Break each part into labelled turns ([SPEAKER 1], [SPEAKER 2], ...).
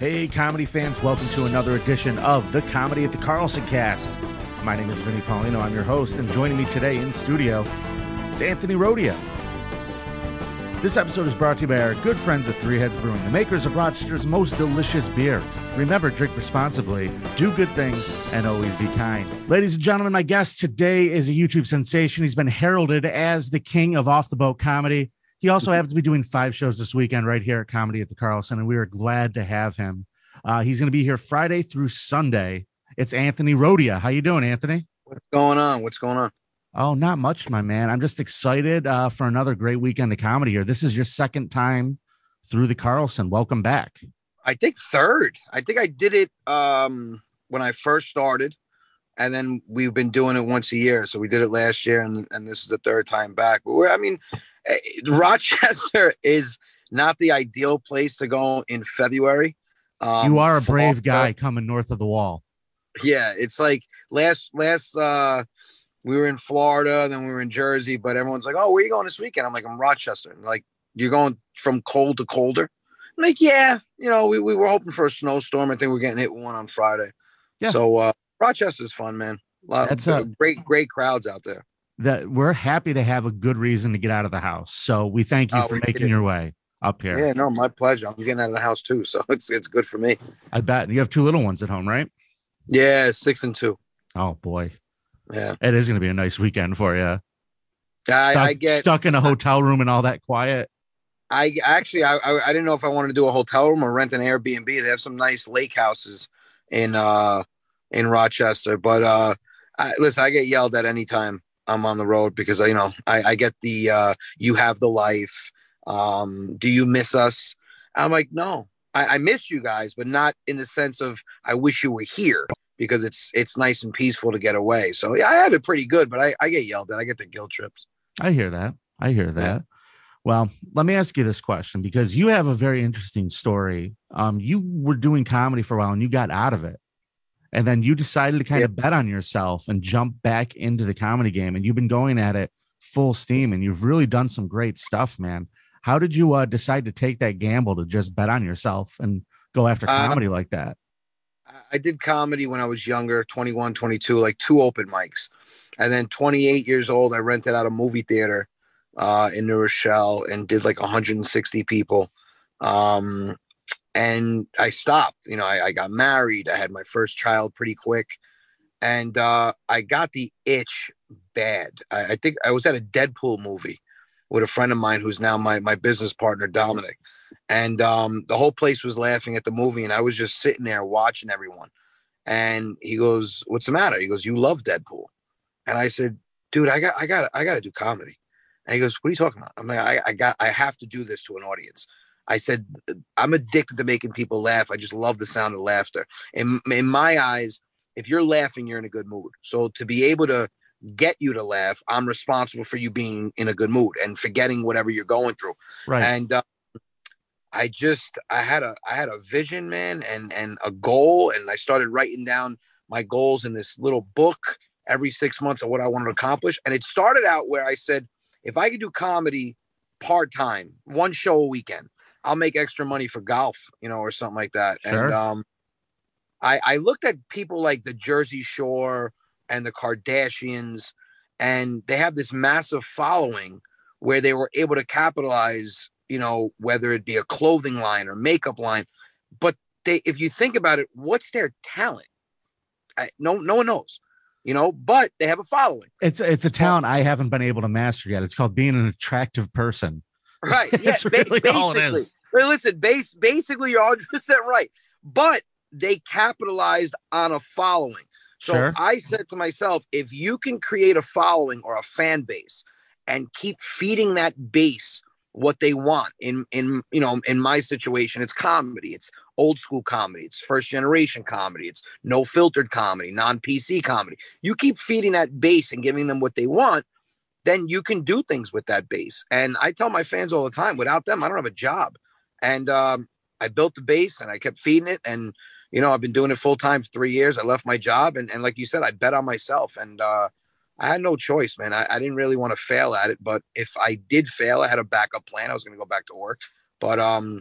[SPEAKER 1] Hey, comedy fans, welcome to another edition of the Comedy at the Carlson Cast. My name is Vinny Paulino. I'm your host, and joining me today in studio is Anthony Rodia. This episode is brought to you by our good friends at Three Heads Brewing, the makers of Rochester's most delicious beer. Remember, drink responsibly, do good things, and always be kind. Ladies and gentlemen, my guest today is a YouTube sensation. He's been heralded as the king of off-the-boat comedy. He also happens to be doing 5 shows this weekend right here at Comedy at the Carlson, and we are glad to have him. He's going to be here Friday through Sunday. It's Anthony Rodia. How you doing, Anthony?
[SPEAKER 2] What's going on? What's going on?
[SPEAKER 1] Oh, not much, my man. I'm just excited for another great weekend of comedy here. This is your second time through the Carlson. Welcome back.
[SPEAKER 2] I think third. I think I did it when I first started, and then we've been doing it once a year. So we did it last year, and this is the third time back. But Rochester is not the ideal place to go in February.
[SPEAKER 1] You are a brave guy coming north of the wall.
[SPEAKER 2] Yeah, it's like last we were in Florida, then we were in Jersey, but everyone's like, "Oh, where are you going this weekend?" I'm like, "I'm Rochester." And like, "You're going from cold to colder?" I'm like, "Yeah, we were hoping for a snowstorm. I think we're getting hit with one on Friday." Yeah. So Rochester's fun, man. That's great crowds out there.
[SPEAKER 1] That we're happy to have a good reason to get out of the house. So we thank you for making your way up here.
[SPEAKER 2] Yeah, no, my pleasure. I'm getting out of the house too, so it's good for me.
[SPEAKER 1] I bet. You have 2 little ones at home, right?
[SPEAKER 2] Yeah, 6 and 2.
[SPEAKER 1] Oh boy.
[SPEAKER 2] Yeah.
[SPEAKER 1] It is going to be a nice weekend for you.
[SPEAKER 2] I get
[SPEAKER 1] stuck in a hotel room and all that quiet.
[SPEAKER 2] I didn't know if I wanted to do a hotel room or rent an Airbnb. They have some nice lake houses in Rochester, but listen, I get yelled at anytime I'm on the road because I get the you have the life. Do you miss us? I'm like, no, I miss you guys, but not in the sense of I wish you were here, because it's nice and peaceful to get away. So yeah, I have it pretty good, but I get yelled at. I get the guilt trips.
[SPEAKER 1] I hear that. Yeah. Well, let me ask you this question, because you have a very interesting story. You were doing comedy for a while and you got out of it. And then you decided to kind of bet on yourself and jump back into the comedy game. And you've been going at it full steam, and you've really done some great stuff, man. How did you decide to take that gamble to just bet on yourself and go after comedy like that?
[SPEAKER 2] I did comedy when I was younger, 21, 22, like 2 open mics. And then 28 years old, I rented out a movie theater in New Rochelle and did like 160 people. And I stopped. I got married. I had my first child pretty quick. And I got the itch bad. I think I was at a Deadpool movie with a friend of mine who's now my business partner, Dominic. And the whole place was laughing at the movie, and I was just sitting there watching everyone. And he goes, "What's the matter?" He goes, "You love Deadpool." And I said, "Dude, I got to do comedy." And he goes, "What are you talking about?" I'm like, I have to do this to an audience. I said, "I'm addicted to making people laugh. I just love the sound of laughter. In my eyes, if you're laughing, you're in a good mood. So to be able to get you to laugh, I'm responsible for you being in a good mood and forgetting whatever you're going through."
[SPEAKER 1] Right.
[SPEAKER 2] And I had a vision, man, and a goal, and I started writing down my goals in this little book every 6 months of what I wanted to accomplish. And it started out where I said, if I could do comedy part-time, 1 show a weekend, I'll make extra money for golf, or something like that.
[SPEAKER 1] Sure.
[SPEAKER 2] And I looked at people like the Jersey Shore and the Kardashians, and they have this massive following where they were able to capitalize, whether it be a clothing line or makeup line. But if you think about it, what's their talent? No one knows, but they have a following.
[SPEAKER 1] It's a talent I haven't been able to master yet. It's called being an attractive person.
[SPEAKER 2] Right. Yeah,
[SPEAKER 1] That's really all it is.
[SPEAKER 2] Listen, basically, you're 100% right. But they capitalized on a following. So
[SPEAKER 1] Sure.
[SPEAKER 2] I said to myself, if you can create a following or a fan base and keep feeding that base what they want, in my situation, it's comedy. It's old school comedy. It's first generation comedy. It's no filtered comedy, non-PC comedy. You keep feeding that base and giving them what they want, then you can do things with that base. And I tell my fans all the time, without them, I don't have a job. And I built the base and I kept feeding it. And, I've been doing it full time for 3 years. I left my job. And like you said, I bet on myself. And I had no choice, man. I didn't really want to fail at it. But if I did fail, I had a backup plan. I was going to go back to work. But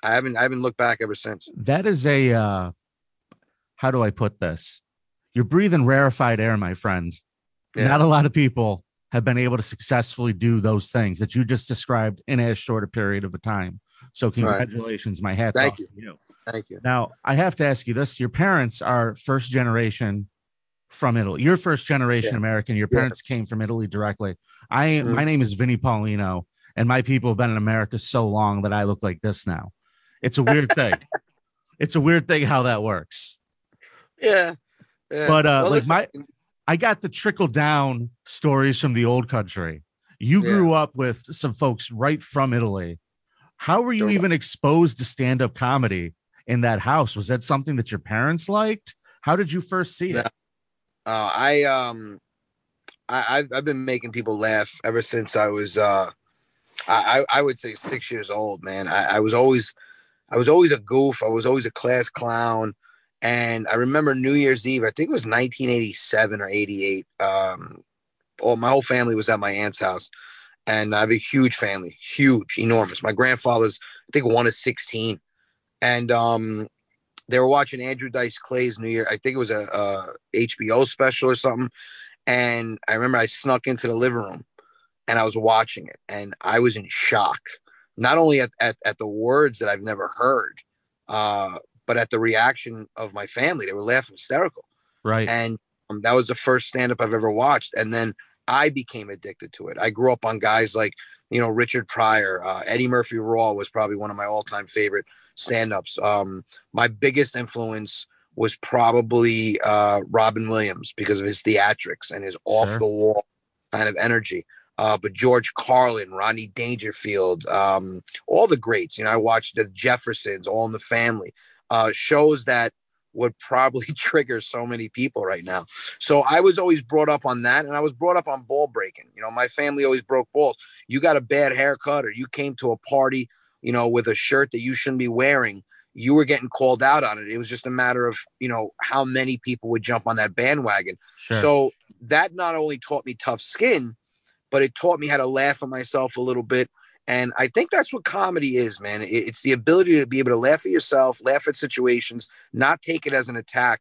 [SPEAKER 2] I haven't looked back ever since.
[SPEAKER 1] That is a how do I put this? You're breathing rarefied air, my friend.
[SPEAKER 2] Yeah.
[SPEAKER 1] Not a lot of people have been able to successfully do those things that you just described in as short a period of a time. So
[SPEAKER 2] Right.
[SPEAKER 1] congratulations, my hat's
[SPEAKER 2] Thank
[SPEAKER 1] off
[SPEAKER 2] you.
[SPEAKER 1] to you.
[SPEAKER 2] Thank you.
[SPEAKER 1] Now, I have to ask you this. Your parents are first generation from Italy. You're first generation
[SPEAKER 2] Yeah.
[SPEAKER 1] American. Your
[SPEAKER 2] Yeah.
[SPEAKER 1] parents came from Italy directly.
[SPEAKER 2] Mm.
[SPEAKER 1] My name is Vinny Paulino, and my people have been in America so long that I look like this now. It's a weird thing. It's a weird thing how that works.
[SPEAKER 2] Yeah. Yeah.
[SPEAKER 1] But
[SPEAKER 2] Well,
[SPEAKER 1] like
[SPEAKER 2] listen.
[SPEAKER 1] I got the trickle down stories from the old country. You
[SPEAKER 2] Yeah.
[SPEAKER 1] grew up with some folks right from Italy. How were you
[SPEAKER 2] Sure.
[SPEAKER 1] even exposed to stand up comedy in that house? Was that something that your parents liked? How did you first see
[SPEAKER 2] No.
[SPEAKER 1] it?
[SPEAKER 2] I've been making people laugh ever since I was I would say 6 years old, man. I was always a goof. I was always a class clown. And I remember New Year's Eve, I think it was 1987 or 88. My whole family was at my aunt's house. And I have a huge family, huge, enormous. My grandfather's, I think, one of 16. And they were watching Andrew Dice Clay's New Year. I think it was a HBO special or something. And I remember I snuck into the living room and I was watching it. And I was in shock, not only at the words that I've never heard, but at the reaction of my family. They were laughing hysterical.
[SPEAKER 1] Right.
[SPEAKER 2] And that was the first stand up I've ever watched. And then I became addicted to it. I grew up on guys like, Richard Pryor, Eddie Murphy Raw was probably one of my all time favorite stand ups. My biggest influence was probably Robin Williams because of his theatrics and his off
[SPEAKER 1] Sure.
[SPEAKER 2] the wall kind of energy. But George Carlin, Rodney Dangerfield, all the greats. I watched the Jeffersons, All in the Family, shows that would probably trigger so many people right now. So I was always brought up on that, and I was brought up on ball breaking. My family always broke balls. You got a bad haircut, or you came to a party, with a shirt that you shouldn't be wearing. You were getting called out on it. It was just a matter of, how many people would jump on that bandwagon.
[SPEAKER 1] Sure.
[SPEAKER 2] So that not only taught me tough skin, but it taught me how to laugh at myself a little bit. And I think that's what comedy is, man. It's the ability to be able to laugh at yourself, laugh at situations, not take it as an attack.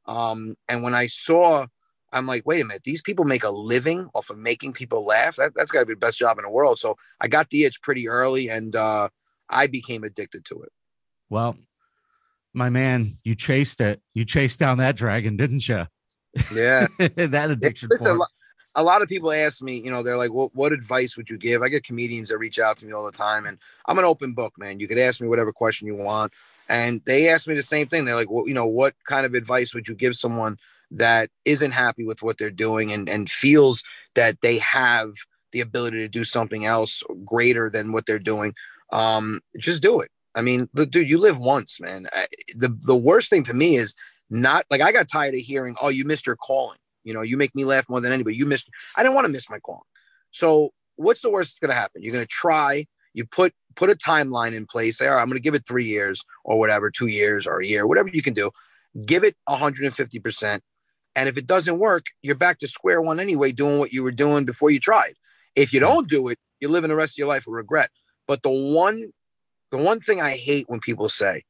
[SPEAKER 2] And when I saw, I'm like, wait a minute, these people make a living off of making people laugh. That's got to be the best job in the world. So I got the itch pretty early, and I became addicted to it.
[SPEAKER 1] Well, my man, you chased it. You chased down that dragon, didn't you?
[SPEAKER 2] Yeah.
[SPEAKER 1] That addiction
[SPEAKER 2] Listen,
[SPEAKER 1] form.
[SPEAKER 2] a lot of people ask me, they're like, what advice would you give? I get comedians that reach out to me all the time, and I'm an open book, man. You could ask me whatever question you want. And they ask me the same thing. They're like, well, what kind of advice would you give someone that isn't happy with what they're doing and feels that they have the ability to do something else greater than what they're doing? Just do it. I mean, dude, you live once, man. The worst thing to me is not like I got tired of hearing, oh, you missed your calling. You make me laugh more than anybody. I didn't want to miss my calling. So what's the worst that's going to happen? You're going to try, you put a timeline in place. Say, all right, I'm going to give it 3 years or whatever, 2 years or a year, whatever you can do. Give it 150%. And if it doesn't work, you're back to square one anyway, doing what you were doing before you tried. If you
[SPEAKER 1] Sure.
[SPEAKER 2] don't do it, you're living the rest of your life with regret. But the one thing I hate when people say,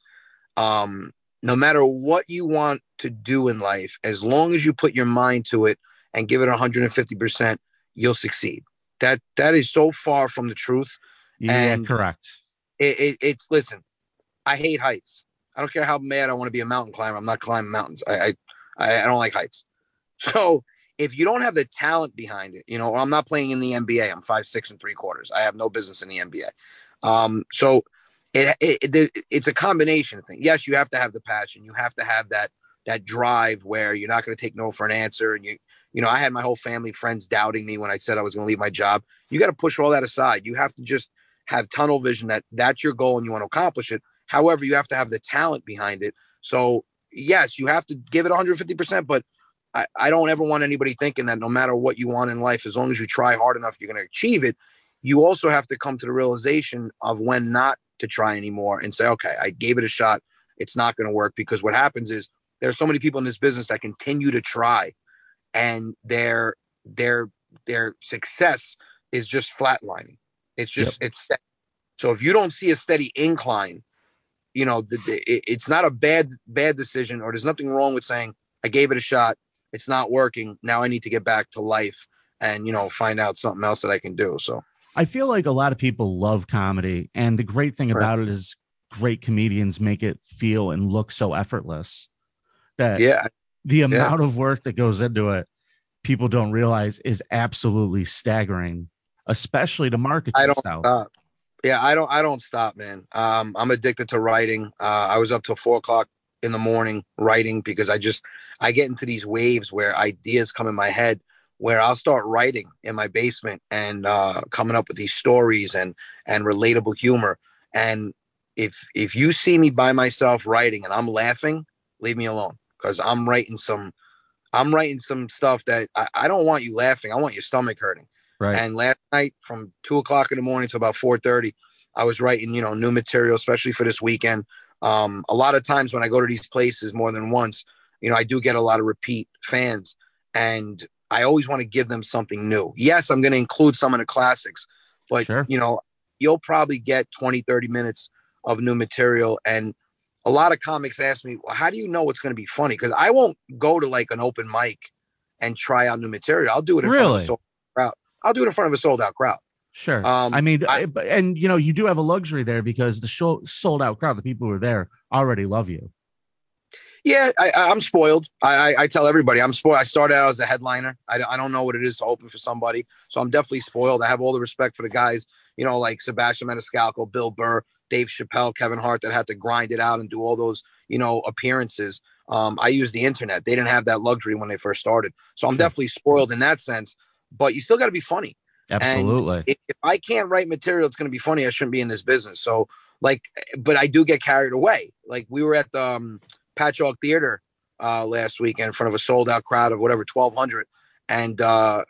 [SPEAKER 2] no matter what you want to do in life, as long as you put your mind to it and give it 150%, you'll succeed. That is so far from the truth.
[SPEAKER 1] Yeah,
[SPEAKER 2] And
[SPEAKER 1] correct.
[SPEAKER 2] it's listen, I hate heights. I don't care how mad I want to be a mountain climber. I'm not climbing mountains. I don't like heights. So if you don't have the talent behind it, or I'm not playing in the NBA. I'm 5'6" and 3/4. I have no business in the NBA. So it's a combination thing. Yes, you have to have the passion. You have to have that drive where you're not going to take no for an answer. And I had my whole family, friends doubting me when I said I was going to leave my job. You got to push all that aside. You have to just have tunnel vision that that's your goal and you want to accomplish it. However, you have to have the talent behind it. So yes, you have to give it 150%, but I don't ever want anybody thinking that no matter what you want in life, as long as you try hard enough, you're going to achieve it. You also have to come to the realization of when not to try anymore and say, okay, I gave it a shot. It's not going to work, because what happens is there's so many people in this business that continue to try, and their success is just flatlining. It's
[SPEAKER 1] Yep.
[SPEAKER 2] just, it's steady. So if you don't see a steady incline, it's not a bad decision, or there's nothing wrong with saying I gave it a shot. It's not working. Now I need to get back to life and, find out something else that I can do. So
[SPEAKER 1] I feel like a lot of people love comedy, and the great thing
[SPEAKER 2] right.
[SPEAKER 1] about it is great comedians make it feel and look so effortless that
[SPEAKER 2] Yeah.
[SPEAKER 1] the amount of work that goes into it, people don't realize is absolutely staggering, especially to market
[SPEAKER 2] I don't
[SPEAKER 1] yourself.
[SPEAKER 2] stop. Yeah, I don't stop, man. I'm addicted to writing. I was up till 4 o'clock in the morning writing because I get into these waves where ideas come in my head, where I'll start writing in my basement and coming up with these stories and relatable humor. And if you see me by myself writing and I'm laughing, leave me alone, because I'm writing some stuff that I don't want you laughing. I want your stomach hurting.
[SPEAKER 1] Right.
[SPEAKER 2] And last night from 2 o'clock in the morning to about 4:30, I was writing, new material, especially for this weekend. A lot of times when I go to these places more than once, I do get a lot of repeat fans, and I always want to give them something new. Yes, I'm going to include some of the classics, but
[SPEAKER 1] Sure.
[SPEAKER 2] You'll probably get 20, 30 minutes of new material. And a lot of comics ask me, well, how do you know it's going to be funny? Because I won't go to like an open mic and try out new material. I'll do it in front of a sold crowd. I'll do it in front of a sold out crowd.
[SPEAKER 1] Sure. And you do have a luxury there because the show sold out crowd, the people who are there already love you.
[SPEAKER 2] Yeah, I'm spoiled. I tell everybody I'm spoiled. I started out as a headliner. I don't know what it is to open for somebody. So I'm definitely spoiled. I have all the respect for the guys, like Sebastian Maniscalco, Bill Burr, Dave Chappelle, Kevin Hart, that had to grind it out and do all those, appearances. I use the internet. They didn't have that luxury when they first started. So I'm definitely spoiled in that sense, but you still got to be funny.
[SPEAKER 1] Absolutely.
[SPEAKER 2] And if I can't write material, it's going to be funny. I shouldn't be in this business. So but I do get carried away. Like we were at the Patchogue Theater last weekend in front of a sold out crowd of whatever, 1,200. And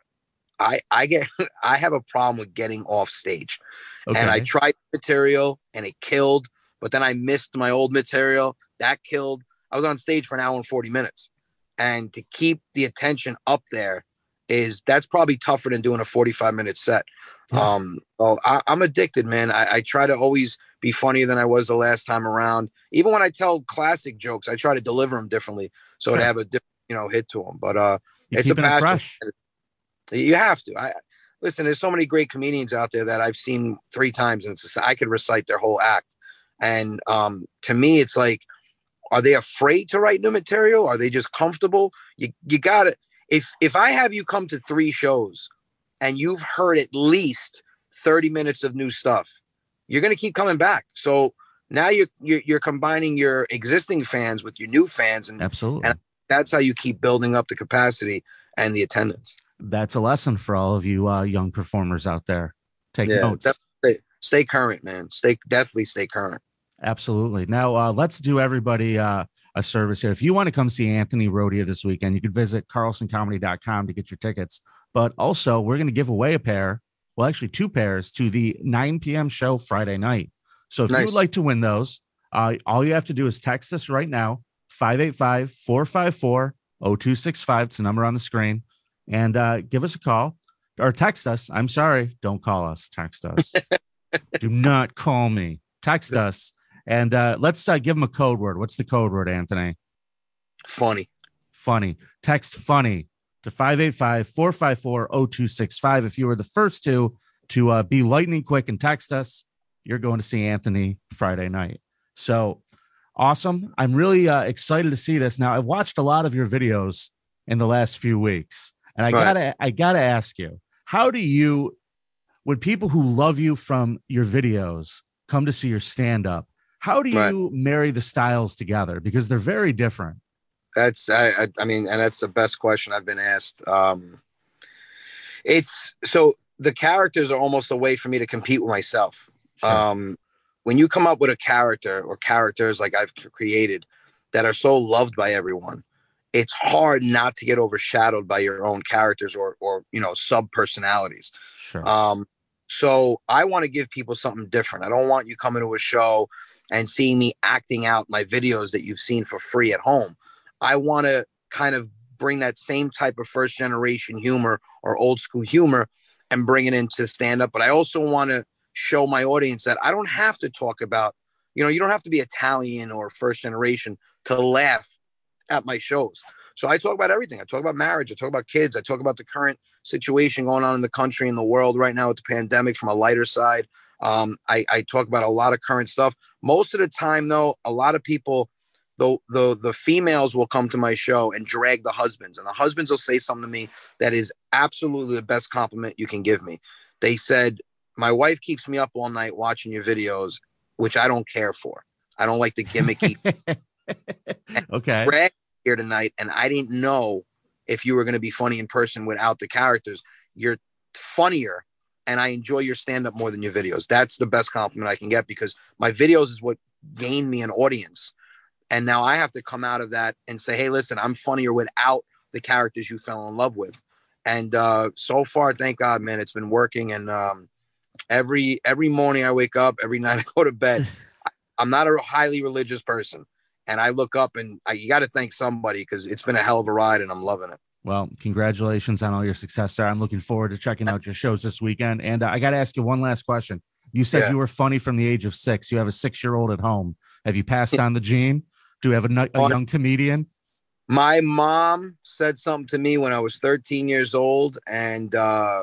[SPEAKER 2] I have a problem with getting off stage. Okay. And I tried material and it killed, but then I missed my old material. That killed. I was on stage for an hour and 40 minutes. And to keep the attention up there that's probably tougher than doing a 45-minute set. Yeah. I'm addicted, man. I try to always be funnier than I was the last time around. Even when I tell classic jokes, I try to deliver them differently so to have a different, hit to them. But it's a passion. Fresh. You have to. Listen, there's so many great comedians out there that I've seen 3 times, and I could recite their whole act. And to me, it's like, are they afraid to write new material? Are they just comfortable? You got to. If I have you come to 3 shows and you've heard at least 30 minutes of new stuff, you're going to keep coming back. So now you're combining your existing fans with your new fans. And
[SPEAKER 1] absolutely. And
[SPEAKER 2] that's how you keep building up the capacity and the attendance.
[SPEAKER 1] That's a lesson for all of you young performers out there. Take notes.
[SPEAKER 2] Stay current, man. Definitely stay current.
[SPEAKER 1] Absolutely. Now let's do everybody a service here. If you want to come see Anthony Rodia this weekend, you can visit carlsoncomedy.com to get your tickets. But also, we're going to give away a pair, well, actually 2 pairs, to the 9 p.m. show Friday night. So if you would like to win those, all you have to do is text us right now, 585-454-0265. It's the number on the screen. And give us a call or text us. I'm sorry. Don't call us. Text us. Do not call me. Text us. And let's give them a code word. What's the code word, Anthony?
[SPEAKER 2] Funny.
[SPEAKER 1] Funny. Text funny to 585-454-0265. If you were the first to be lightning quick and text us, you're going to see Anthony Friday night. So awesome. I'm really excited to see this. Now, I've watched a lot of your videos in the last few weeks, and I gotta ask you, how do you, when people who love you from your videos come to see your stand-up, how do you marry the styles together? Because they're very different.
[SPEAKER 2] That's, I mean, and that's the best question I've been asked. It's so the characters are almost a way for me to compete with myself. Sure. When you come up with a character or characters like I've created that are so loved by everyone, it's hard not to get overshadowed by your own characters or sub personalities.
[SPEAKER 1] Sure.
[SPEAKER 2] So I want to give people something different. I don't want you coming to a show and seeing me acting out my videos that you've seen for free at home. I want to kind of bring that same type of first generation humor or old school humor and bring it into stand up. But I also want to show my audience that I don't have to talk about You know, you don't have to be Italian or first generation to laugh at my shows. So I talk about everything. I talk about marriage. I talk about kids. I talk about the current situation going on in the country and the world right now with the pandemic from a lighter side. I talk about a lot of current stuff. Most of the time, though, a lot of people, the females will come to my show and drag the husbands, and the husbands will say something to me that is absolutely the best compliment you can give me. They said, my wife keeps me up all night watching your videos, which I don't care for. I don't like the gimmicky.
[SPEAKER 1] Okay.
[SPEAKER 2] Drag here tonight, and I didn't know if you were going to be funny in person without the characters. You're funnier, and I enjoy your stand-up more than your videos. That's the best compliment I can get, because my videos is what gained me an audience. And now I have to come out of that and say, hey, listen, I'm funnier without the characters you fell in love with. And so far, thank God, man, it's been working. And every morning I wake up, every night I go to bed. I'm not a highly religious person. And I look up and you got to thank somebody, because it's been a hell of a ride and I'm loving it.
[SPEAKER 1] Well, congratulations on all your success there. I'm looking forward to checking out your shows this weekend. And I got to ask you one last question. You said you were funny from the age of 6. You have a 6-year-old at home. Have you passed on the gene? Do you have a young comedian?
[SPEAKER 2] My mom said something to me when I was 13 years old, and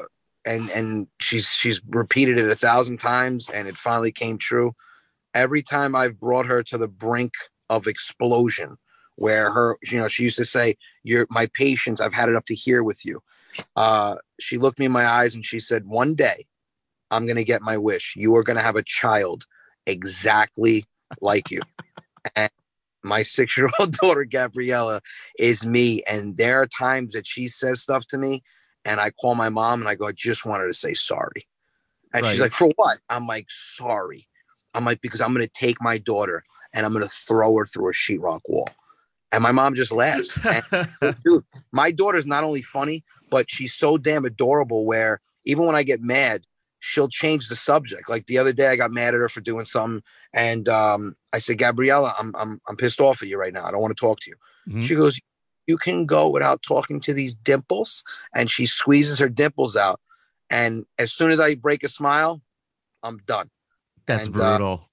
[SPEAKER 2] she's repeated it 1,000 times, and it finally came true. Every time I've brought her to the brink of explosion, where she used to say, "You're my patience. I've had it up to here with you." She looked me in my eyes and she said, "One day, I'm going to get my wish. You are going to have a child exactly like you." And my 6-year-old daughter, Gabriella, is me. And there are times that she says stuff to me, and I call my mom and I go, "I just wanted to say sorry." And she's like, "For what?" I'm like, "Sorry." I'm like, "Because I'm going to take my daughter and I'm going to throw her through a sheetrock wall." And my mom just laughs. And, dude, my daughter's not only funny, but she's so damn adorable, where even when I get mad, she'll change the subject. Like the other day, I got mad at her for doing something, and I said, "Gabriella, I'm pissed off at you right now. I don't want to talk to you." Mm-hmm. She goes, "You can go without talking to these dimples," and she squeezes her dimples out. And as soon as I break a smile, I'm done.
[SPEAKER 1] That's brutal.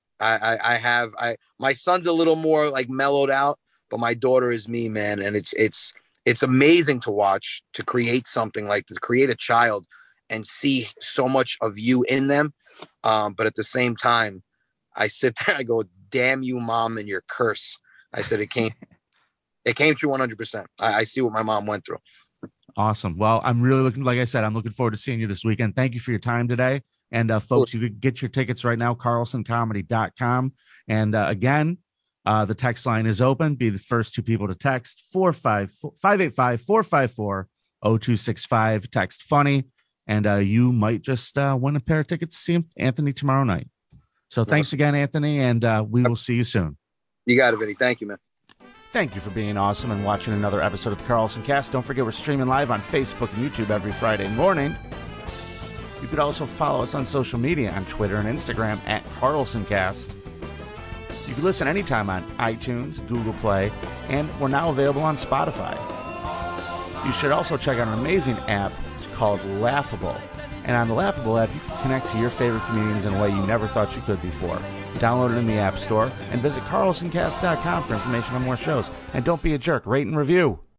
[SPEAKER 2] My son's a little more like mellowed out, but my daughter is me, man. And it's amazing to watch, to create something like to create a child and see so much of you in them. But at the same time, I sit there and I go, "Damn you, mom, and your curse." I said, it came true 100%. I see what my mom went through.
[SPEAKER 1] Awesome. Well, I'm really looking forward to seeing you this weekend. Thank you for your time today. And folks, you could get your tickets right now, carlsoncomedy.com. And again, the text line is open. Be the first 2 people to text 585-454-0265. Text funny. And you might just win a pair of tickets to see Anthony tomorrow night. So thanks again, Anthony, and we will see you soon.
[SPEAKER 2] You got it, Vinny. Thank you, man.
[SPEAKER 1] Thank you for being awesome and watching another episode of the Carlson Cast. Don't forget, we're streaming live on Facebook and YouTube every Friday morning. You could also follow us on social media on Twitter and Instagram at CarlsonCast. You can listen anytime on iTunes, Google Play, and we're now available on Spotify. You should also check out an amazing app called Laughable. And on the Laughable app, you can connect to your favorite comedians in a way you never thought you could before. Download it in the App Store and visit carlsoncast.com for information on more shows. And don't be a jerk. Rate and review.